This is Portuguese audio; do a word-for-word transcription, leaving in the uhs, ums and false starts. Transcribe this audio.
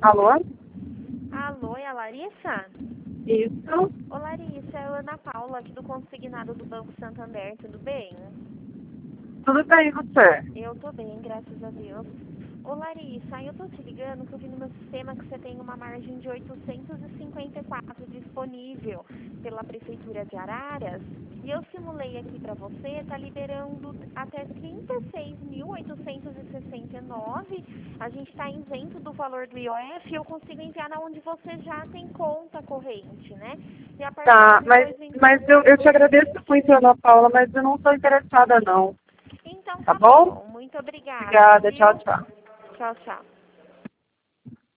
Alô? Alô, é a Larissa? Isso. Ô Larissa, é a Ana Paula aqui do Consignado do Banco Santander, tudo bem? Tudo bem, e você? Eu tô bem, graças a Deus. Ô Larissa, eu tô te ligando que eu vi no meu sistema que você tem uma margem de oitocentos e cinquenta e quatro disponível pela Prefeitura de Araras. E eu simulei aqui pra você, tá liberando até trinta e seis mil oitocentos e sessenta e nove. A gente tá isento do valor do I O F e eu consigo enviar na onde você já tem conta corrente, né? E a partir Tá, de mas, depois... mas eu, eu te agradeço muito, Ana Paula, mas eu não estou interessada, não. Então Tá tá bom? bom, muito obrigada, Obrigada, tchau, viu? tchau. Tchau, tchau.